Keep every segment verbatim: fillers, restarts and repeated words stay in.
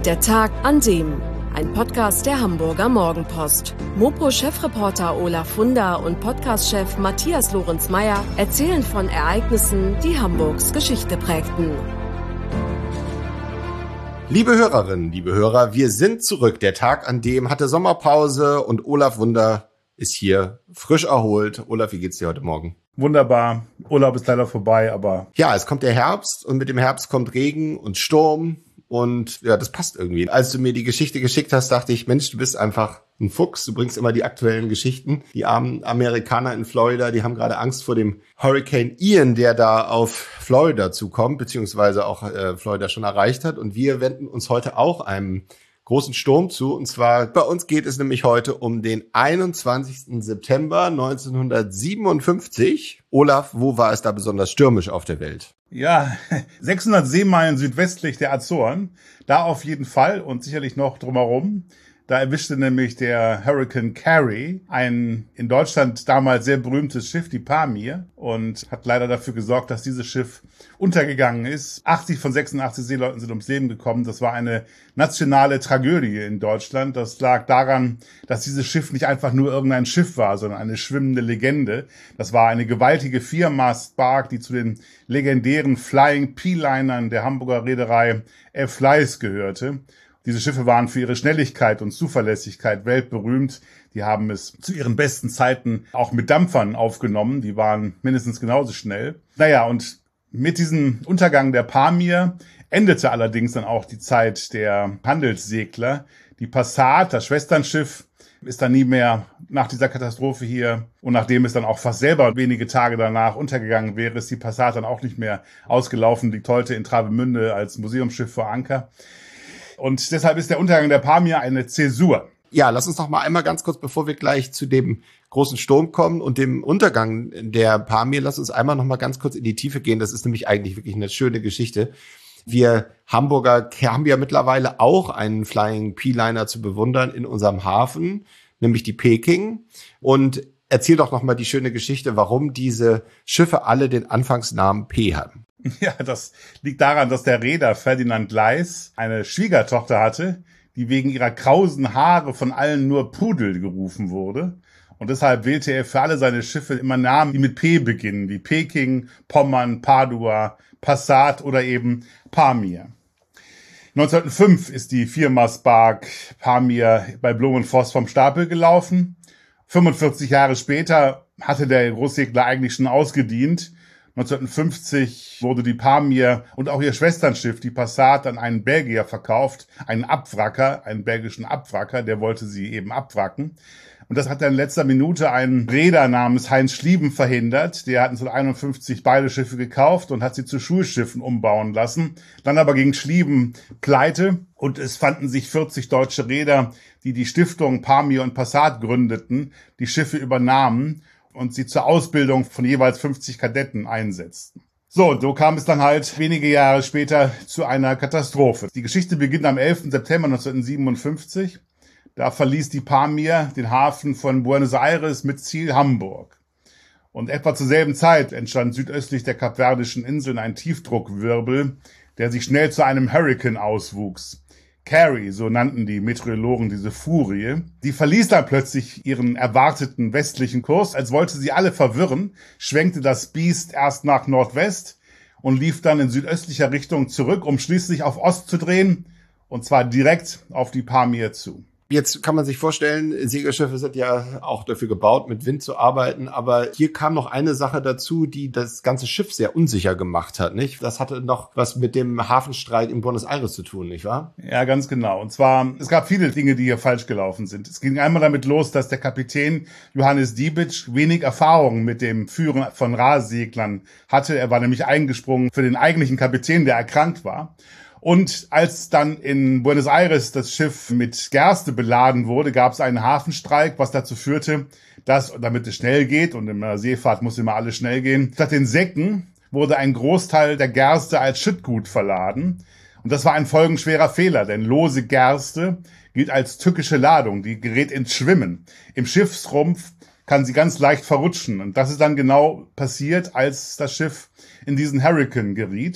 Der Tag an dem. Ein Podcast der Hamburger Morgenpost. Mopo-Chefreporter Olaf Funder und Podcast-Chef Matthias Lorenz-Meyer erzählen von Ereignissen, die Hamburgs Geschichte prägten. Liebe Hörerinnen, liebe Hörer, wir sind zurück. Der Tag an dem hatte Sommerpause und Olaf Funder ist hier frisch erholt. Olaf, wie geht's dir heute Morgen? Wunderbar. Urlaub ist leider vorbei, aber... Ja, es kommt der Herbst und mit dem Herbst kommt Regen und Sturm und ja, das passt irgendwie. Als du mir die Geschichte geschickt hast, dachte ich, Mensch, du bist einfach ein Fuchs. Du bringst immer die aktuellen Geschichten. Die armen Amerikaner in Florida, die haben gerade Angst vor dem Hurricane Ian, der da auf Florida zukommt, beziehungsweise auch äh, Florida schon erreicht hat. Und wir wenden uns heute auch einem großen Sturm zu. Und zwar, bei uns geht es nämlich heute um den einundzwanzigsten September neunzehnhundertsiebenundfünfzig. Olaf, wo war es da besonders stürmisch auf der Welt? Ja, sechshundert Seemeilen südwestlich der Azoren. Da auf jeden Fall und sicherlich noch drumherum. Da erwischte nämlich der Hurricane Carrie ein in Deutschland damals sehr berühmtes Schiff, die Pamir, und hat leider dafür gesorgt, dass dieses Schiff untergegangen ist. achtzig von sechsundachtzig Seeleuten sind ums Leben gekommen. Das war eine nationale Tragödie in Deutschland. Das lag daran, dass dieses Schiff nicht einfach nur irgendein Schiff war, sondern eine schwimmende Legende. Das war eine gewaltige Viermast-Bark, die zu den legendären Flying P-Linern der Hamburger Reederei F. Leis gehörte. Diese Schiffe waren für ihre Schnelligkeit und Zuverlässigkeit weltberühmt. Die haben es zu ihren besten Zeiten auch mit Dampfern aufgenommen. Die waren mindestens genauso schnell. Naja, und mit diesem Untergang der Pamir endete allerdings dann auch die Zeit der Handelssegler. Die Passat, das Schwesternschiff, ist dann nie mehr nach dieser Katastrophe hier. Und nachdem es dann auch fast selber wenige Tage danach untergegangen wäre, ist die Passat dann auch nicht mehr ausgelaufen, liegt heute in Travemünde als Museumsschiff vor Anker. Und deshalb ist der Untergang der Pamir eine Zäsur. Ja, lass uns noch mal einmal ganz kurz, bevor wir gleich zu dem großen Sturm kommen und dem Untergang der Pamir, lass uns einmal noch mal ganz kurz in die Tiefe gehen. Das ist nämlich eigentlich wirklich eine schöne Geschichte. Wir Hamburger haben ja mittlerweile auch einen Flying P-Liner zu bewundern in unserem Hafen, nämlich die Peking. Und erzähl doch noch mal die schöne Geschichte, warum diese Schiffe alle den Anfangsnamen P haben. Ja, das liegt daran, dass der Reeder Ferdinand Leis eine Schwiegertochter hatte, die wegen ihrer krausen Haare von allen nur Pudel gerufen wurde. Und deshalb wählte er für alle seine Schiffe immer Namen, die mit P beginnen, wie Peking, Pommern, Padua, Passat oder eben Pamir. neunzehnhundertfünf ist die Viermast-Bark Pamir bei Blumenforst vom Stapel gelaufen. fünfundvierzig Jahre später hatte der Großsegler eigentlich schon ausgedient. neunzehnhundertfünfzig wurde die Pamir und auch ihr Schwesternschiff, die Passat, an einen Belgier verkauft, einen Abwracker, einen belgischen Abwracker, der wollte sie eben abwracken. Und das hat dann in letzter Minute ein Reeder namens Heinz Schlieben verhindert. Der hat neunzehnhunderteinundfünfzig beide Schiffe gekauft und hat sie zu Schulschiffen umbauen lassen. Dann aber ging Schlieben pleite und es fanden sich vierzig deutsche Reeder, die die Stiftung Pamir und Passat gründeten, die Schiffe übernahmen und sie zur Ausbildung von jeweils fünfzig Kadetten einsetzten. So, und so kam es dann halt wenige Jahre später zu einer Katastrophe. Die Geschichte beginnt am elften September neunzehnhundertsiebenundfünfzig. Da verließ die Pamir den Hafen von Buenos Aires mit Ziel Hamburg. Und etwa zur selben Zeit entstand südöstlich der Kapverdischen Inseln ein Tiefdruckwirbel, der sich schnell zu einem Hurrikan auswuchs. Carrie, so nannten die Meteorologen diese Furie, die verließ dann plötzlich ihren erwarteten westlichen Kurs, als wollte sie alle verwirren, schwenkte das Biest erst nach Nordwest und lief dann in südöstlicher Richtung zurück, um schließlich auf Ost zu drehen, und zwar direkt auf die Pamir zu. Jetzt kann man sich vorstellen, Segelschiffe sind ja auch dafür gebaut, mit Wind zu arbeiten. Aber hier kam noch eine Sache dazu, die das ganze Schiff sehr unsicher gemacht hat, nicht? Das hatte noch was mit dem Hafenstreit in Buenos Aires zu tun, nicht wahr? Ja, ganz genau. Und zwar, es gab viele Dinge, die hier falsch gelaufen sind. Es ging einmal damit los, dass der Kapitän Johannes Diebitsch wenig Erfahrung mit dem Führen von Rahseglern hatte. Er war nämlich eingesprungen für den eigentlichen Kapitän, der erkrankt war. Und als dann in Buenos Aires das Schiff mit Gerste beladen wurde, gab es einen Hafenstreik, was dazu führte, dass, damit es schnell geht, und in der Seefahrt muss immer alles schnell gehen, statt den Säcken wurde ein Großteil der Gerste als Schüttgut verladen. Und das war ein folgenschwerer Fehler, denn lose Gerste gilt als tückische Ladung, die gerät ins Schwimmen. Im Schiffsrumpf kann sie ganz leicht verrutschen. Und das ist dann genau passiert, als das Schiff in diesen Hurrikan geriet.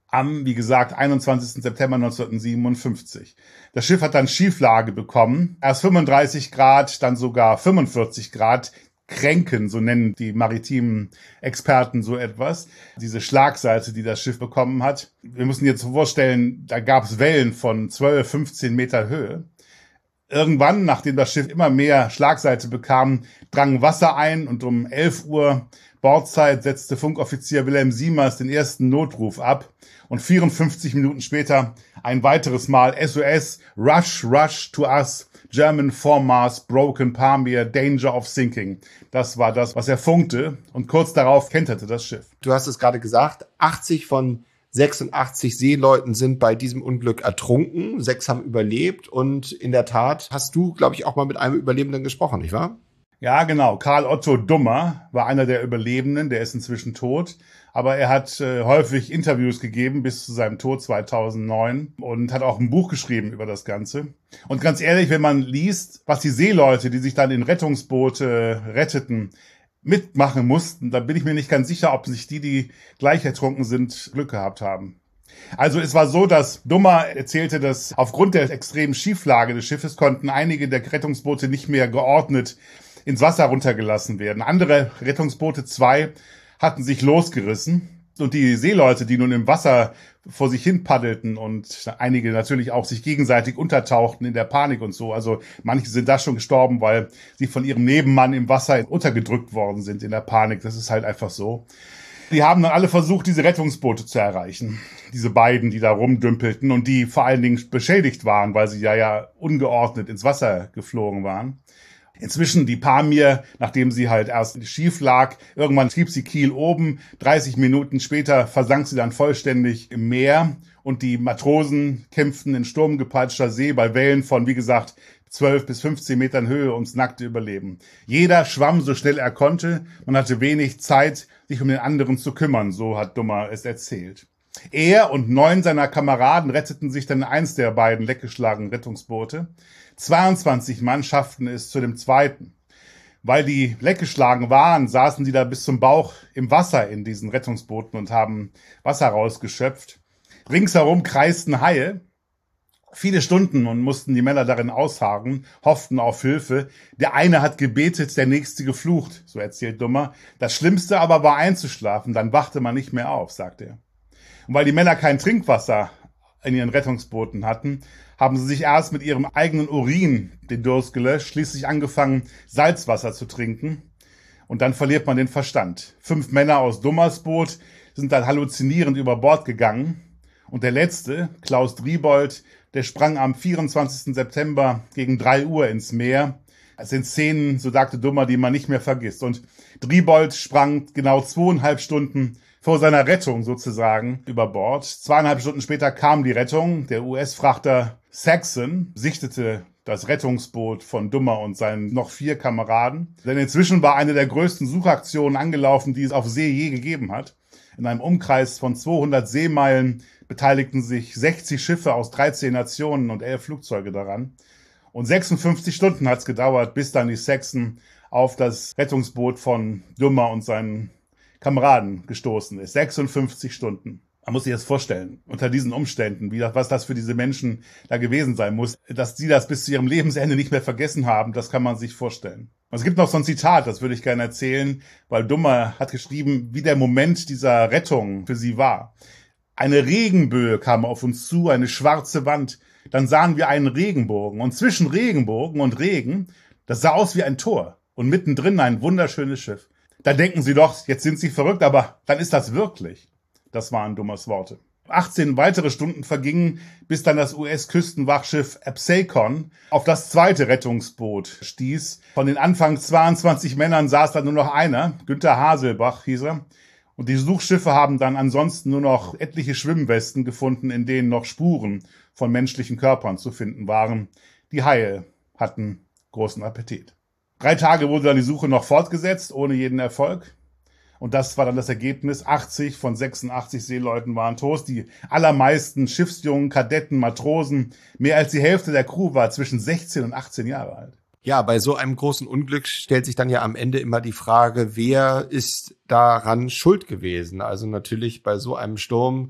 am, wie gesagt, einundzwanzigsten September neunzehnhundertsiebenundfünfzig. Das Schiff hat dann Schieflage bekommen, erst fünfunddreißig Grad, dann sogar fünfundvierzig Grad. Kränken, so nennen die maritimen Experten so etwas. Diese Schlagseite, die das Schiff bekommen hat. Wir müssen jetzt vorstellen, da gab es Wellen von zwölf, fünfzehn Meter Höhe. Irgendwann, nachdem das Schiff immer mehr Schlagseite bekam, drang Wasser ein und um elf Uhr Bordzeit setzte Funkoffizier Wilhelm Siemers den ersten Notruf ab und vierundfünfzig Minuten später ein weiteres Mal S O S, Rush, Rush to us, German Foremast, Broken Pamir, Danger of Sinking. Das war das, was er funkte und kurz darauf kenterte das Schiff. Du hast es gerade gesagt, achtzig von sechsundachtzig Seeleuten sind bei diesem Unglück ertrunken, sechs haben überlebt und in der Tat hast du, glaube ich, auch mal mit einem Überlebenden gesprochen, nicht wahr? Ja, genau. Karl Otto Dummer war einer der Überlebenden, der ist inzwischen tot. Aber er hat äh, häufig Interviews gegeben bis zu seinem Tod zweitausendneun und hat auch ein Buch geschrieben über das Ganze. Und ganz ehrlich, wenn man liest, was die Seeleute, die sich dann in Rettungsboote retteten, mitmachen mussten, dann bin ich mir nicht ganz sicher, ob sich die, die gleich ertrunken sind, Glück gehabt haben. Also es war so, dass Dummer erzählte, dass aufgrund der extremen Schieflage des Schiffes konnten einige der Rettungsboote nicht mehr geordnet ins Wasser runtergelassen werden. Andere Rettungsboote, zwei, hatten sich losgerissen. Und die Seeleute, die nun im Wasser vor sich hin paddelten und einige natürlich auch sich gegenseitig untertauchten in der Panik und so. Also manche sind da schon gestorben, weil sie von ihrem Nebenmann im Wasser untergedrückt worden sind in der Panik. Das ist halt einfach so. Die haben dann alle versucht, diese Rettungsboote zu erreichen. Diese beiden, die da rumdümpelten und die vor allen Dingen beschädigt waren, weil sie ja ja ungeordnet ins Wasser geflogen waren. Inzwischen die Pamir, nachdem sie halt erst schief lag, irgendwann trieb sie Kiel oben, dreißig Minuten später versank sie dann vollständig im Meer und die Matrosen kämpften in sturmgepeitschter See bei Wellen von, wie gesagt, zwölf bis fünfzehn Metern Höhe ums nackte Überleben. Jeder schwamm so schnell er konnte, man hatte wenig Zeit, sich um den anderen zu kümmern, so hat Dummer es erzählt. Er und neun seiner Kameraden retteten sich dann in eins der beiden leckgeschlagenen Rettungsboote. zweiundzwanzig Mann schafften es zu dem zweiten. Weil die leckgeschlagen waren, saßen die da bis zum Bauch im Wasser in diesen Rettungsbooten und haben Wasser rausgeschöpft. Ringsherum kreisten Haie. Viele Stunden und mussten die Männer darin ausharren, hofften auf Hilfe. Der eine hat gebetet, der nächste geflucht, so erzählt Dummer. Das Schlimmste aber war einzuschlafen, dann wachte man nicht mehr auf, sagt er. Und weil die Männer kein Trinkwasser in ihren Rettungsbooten hatten, haben sie sich erst mit ihrem eigenen Urin den Durst gelöscht, schließlich angefangen, Salzwasser zu trinken. Und dann verliert man den Verstand. Fünf Männer aus Dummers Boot sind dann halluzinierend über Bord gegangen. Und der letzte, Klaus Driebold, der sprang am vierundzwanzigsten September gegen drei Uhr ins Meer. Das sind Szenen, so sagte Dummer, die man nicht mehr vergisst. Und Driebold sprang genau zweieinhalb Stunden vor seiner Rettung sozusagen über Bord. Zweieinhalb Stunden später kam die Rettung. Der U S-Frachter Saxon sichtete das Rettungsboot von Dummer und seinen noch vier Kameraden. Denn inzwischen war eine der größten Suchaktionen angelaufen, die es auf See je gegeben hat. In einem Umkreis von zweihundert Seemeilen beteiligten sich sechzig Schiffe aus dreizehn Nationen und elf Flugzeuge daran. Und sechsundfünfzig Stunden hat es gedauert, bis dann die Saxon auf das Rettungsboot von Dummer und seinen Kameraden gestoßen ist. sechsundfünfzig Stunden. Man muss sich das vorstellen, unter diesen Umständen, wie das, was das für diese Menschen da gewesen sein muss. Dass sie das bis zu ihrem Lebensende nicht mehr vergessen haben, das kann man sich vorstellen. Und es gibt noch so ein Zitat, das würde ich gerne erzählen, weil Dummer hat geschrieben, wie der Moment dieser Rettung für sie war. Eine Regenböe kam auf uns zu, eine schwarze Wand. Dann sahen wir einen Regenbogen. Und zwischen Regenbogen und Regen, das sah aus wie ein Tor. Und mittendrin ein wunderschönes Schiff. Da denken Sie doch, jetzt sind Sie verrückt, aber dann ist das wirklich. Das waren Dummers Worte. achtzehn weitere Stunden vergingen, bis dann das U S-Küstenwachschiff Absecon auf das zweite Rettungsboot stieß. Von den anfangs zweiundzwanzig Männern saß da nur noch einer, Günther Haselbach hieß er. Und die Suchschiffe haben dann ansonsten nur noch etliche Schwimmwesten gefunden, in denen noch Spuren von menschlichen Körpern zu finden waren. Die Haie hatten großen Appetit. Drei Tage wurde dann die Suche noch fortgesetzt, ohne jeden Erfolg. Und das war dann das Ergebnis. achtzig von sechsundachtzig Seeleuten waren tot. Die allermeisten Schiffsjungen, Kadetten, Matrosen, mehr als die Hälfte der Crew war zwischen sechzehn und achtzehn Jahre alt. Ja, bei so einem großen Unglück stellt sich dann ja am Ende immer die Frage, wer ist daran schuld gewesen? Also natürlich bei so einem Sturm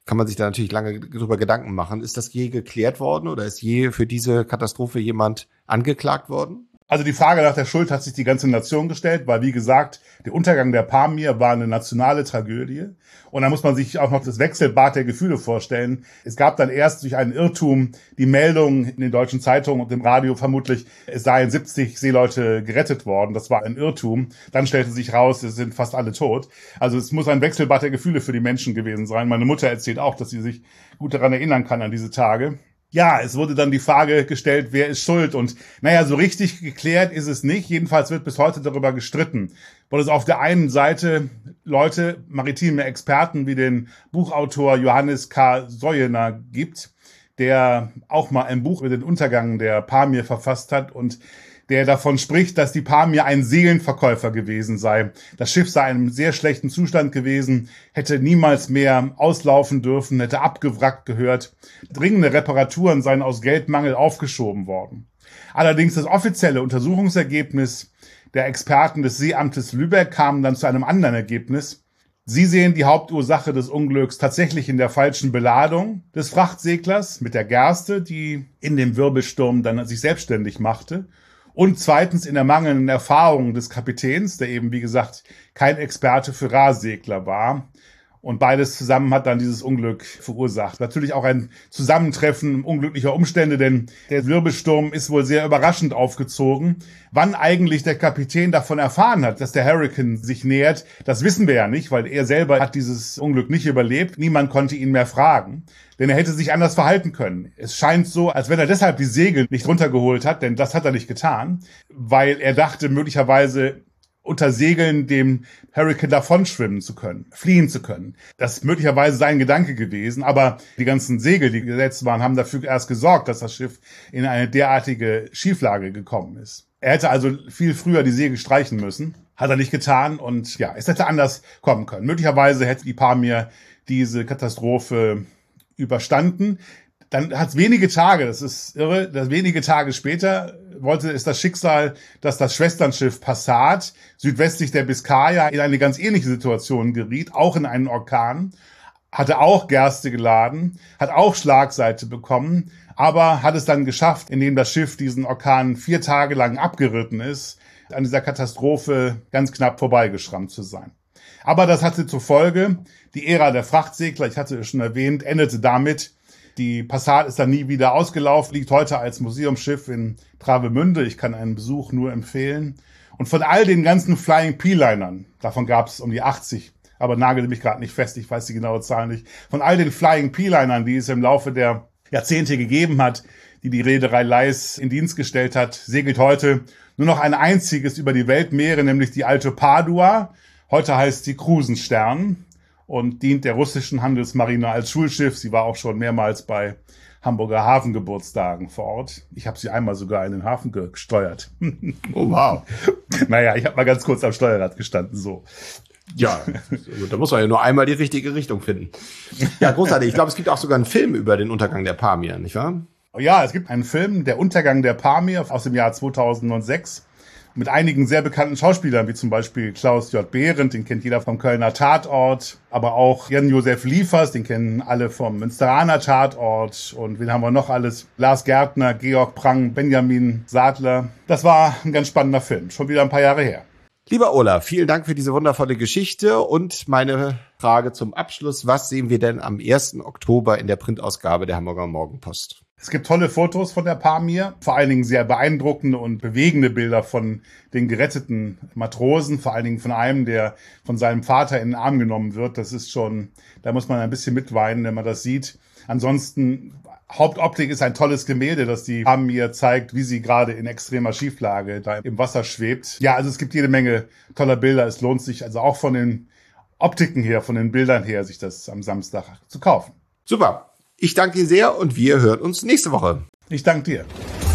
kann man sich da natürlich lange drüber Gedanken machen. Ist das je geklärt worden oder ist je für diese Katastrophe jemand angeklagt worden? Also die Frage nach der Schuld hat sich die ganze Nation gestellt, weil, wie gesagt, der Untergang der Pamir war eine nationale Tragödie. Und da muss man sich auch noch das Wechselbad der Gefühle vorstellen. Es gab dann erst durch einen Irrtum die Meldung in den deutschen Zeitungen und im Radio vermutlich, es seien siebzig Seeleute gerettet worden. Das war ein Irrtum. Dann stellte sich raus, es sind fast alle tot. Also es muss ein Wechselbad der Gefühle für die Menschen gewesen sein. Meine Mutter erzählt auch, dass sie sich gut daran erinnern kann an diese Tage. Ja, es wurde dann die Frage gestellt, wer ist schuld? Und naja, so richtig geklärt ist es nicht. Jedenfalls wird bis heute darüber gestritten. Weil es auf der einen Seite Leute, maritime Experten wie den Buchautor Johannes K. Soyener gibt, der auch mal ein Buch über den Untergang der Pamir verfasst hat und der davon spricht, dass die Pamir ein Seelenverkäufer gewesen sei. Das Schiff sei in einem sehr schlechten Zustand gewesen, hätte niemals mehr auslaufen dürfen, hätte abgewrackt gehört. Dringende Reparaturen seien aus Geldmangel aufgeschoben worden. Allerdings das offizielle Untersuchungsergebnis der Experten des Seeamtes Lübeck kam dann zu einem anderen Ergebnis. Sie sehen die Hauptursache des Unglücks tatsächlich in der falschen Beladung des Frachtseglers mit der Gerste, die in dem Wirbelsturm dann sich selbstständig machte. Und zweitens in der mangelnden Erfahrung des Kapitäns, der eben, wie gesagt, kein Experte für Rahsegler war. Und beides zusammen hat dann dieses Unglück verursacht. Natürlich auch ein Zusammentreffen unglücklicher Umstände, denn der Wirbelsturm ist wohl sehr überraschend aufgezogen. Wann eigentlich der Kapitän davon erfahren hat, dass der Hurrikan sich nähert, das wissen wir ja nicht, weil er selber hat dieses Unglück nicht überlebt. Niemand konnte ihn mehr fragen, denn er hätte sich anders verhalten können. Es scheint so, als wenn er deshalb die Segel nicht runtergeholt hat, denn das hat er nicht getan, weil er dachte möglicherweise unter Segeln dem Hurrikan davonschwimmen zu können, fliehen zu können. Das ist möglicherweise sein Gedanke gewesen, aber die ganzen Segel, die gesetzt waren, haben dafür erst gesorgt, dass das Schiff in eine derartige Schieflage gekommen ist. Er hätte also viel früher die Segel streichen müssen, hat er nicht getan und ja, es hätte anders kommen können. Möglicherweise hätte die Pamir diese Katastrophe überstanden. Dann hat es wenige Tage, das ist irre, dass wenige Tage später wollte es das Schicksal, dass das Schwesternschiff Passat südwestlich der Biskaya in eine ganz ähnliche Situation geriet, auch in einen Orkan, hatte auch Gerste geladen, hat auch Schlagseite bekommen, aber hat es dann geschafft, indem das Schiff diesen Orkan vier Tage lang abgeritten ist, an dieser Katastrophe ganz knapp vorbeigeschrammt zu sein. Aber das hatte zur Folge, die Ära der Frachtsegler, ich hatte es schon erwähnt, endete damit. Die Passat ist dann nie wieder ausgelaufen, liegt heute als Museumsschiff in Travemünde. Ich kann einen Besuch nur empfehlen. Und von all den ganzen Flying P-Linern, davon gab es um die achtzig, aber nagelt mich gerade nicht fest, ich weiß die genaue Zahl nicht, von all den Flying P-Linern, die es im Laufe der Jahrzehnte gegeben hat, die die Reederei Leis in Dienst gestellt hat, segelt heute nur noch ein einziges über die Weltmeere, nämlich die Alte Padua. Heute heißt sie Krusenstern und dient der russischen Handelsmarine als Schulschiff. Sie war auch schon mehrmals bei Hamburger Hafengeburtstagen vor Ort. Ich habe sie einmal sogar in den Hafen gesteuert. Oh, wow. Naja, ich habe mal ganz kurz am Steuerrad gestanden, so. Ja, da muss man ja nur einmal die richtige Richtung finden. Ja, großartig. Ich glaube, es gibt auch sogar einen Film über den Untergang der Pamir, nicht wahr? Ja, es gibt einen Film, Der Untergang der Pamir aus dem Jahr zweitausendsechs. Mit einigen sehr bekannten Schauspielern, wie zum Beispiel Klaus J. Behrendt, den kennt jeder vom Kölner Tatort, aber auch Jan-Josef Liefers, den kennen alle vom Münsteraner Tatort und wen haben wir noch alles? Lars Gärtner, Georg Prang, Benjamin Sadler. Das war ein ganz spannender Film, schon wieder ein paar Jahre her. Lieber Olaf, vielen Dank für diese wundervolle Geschichte und meine Frage zum Abschluss. Was sehen wir denn am ersten Oktober in der Printausgabe der Hamburger Morgenpost? Es gibt tolle Fotos von der Pamir, vor allen Dingen sehr beeindruckende und bewegende Bilder von den geretteten Matrosen, vor allen Dingen von einem, der von seinem Vater in den Arm genommen wird. Das ist schon, da muss man ein bisschen mitweinen, wenn man das sieht. Ansonsten, Hauptoptik ist ein tolles Gemälde, das die Pamir zeigt, wie sie gerade in extremer Schieflage da im Wasser schwebt. Ja, also es gibt jede Menge toller Bilder. Es lohnt sich also auch von den Optiken her, von den Bildern her, sich das am Samstag zu kaufen. Super. Ich danke dir sehr und wir hören uns nächste Woche. Ich danke dir.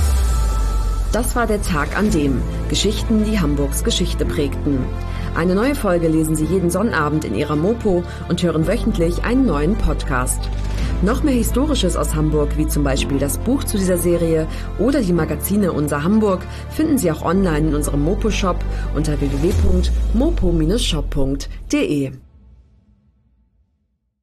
Das war der Tag an dem Geschichten, die Hamburgs Geschichte prägten. Eine neue Folge lesen Sie jeden Sonnabend in Ihrer Mopo und hören wöchentlich einen neuen Podcast. Noch mehr Historisches aus Hamburg, wie zum Beispiel das Buch zu dieser Serie oder die Magazine Unser Hamburg, finden Sie auch online in unserem Mopo-Shop unter w w w punkt mopo Bindestrich shop punkt de.